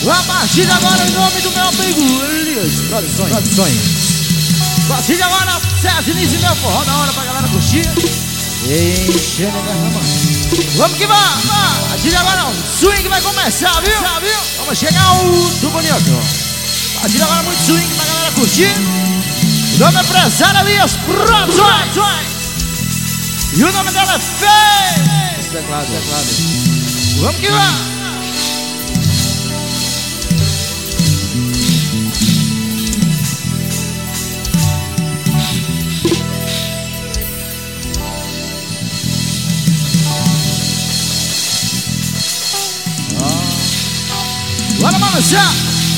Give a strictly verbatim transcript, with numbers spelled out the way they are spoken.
A partir de agora, em nome do meu amigo Elias Produções. Produções. A partir de agora, certo início meu forró da hora pra galera curtir. Enchendo a garrafa. Vamos que vamos! A partir de agora, o swing vai começar, viu? viu? Vamos chegar o do bonito. A partir de agora, muito swing pra galera curtir. O nome é empresário Elias Produções. E o nome dela é Fê. Esse teclado, teclado. Vamos que vamos! Bora balançar!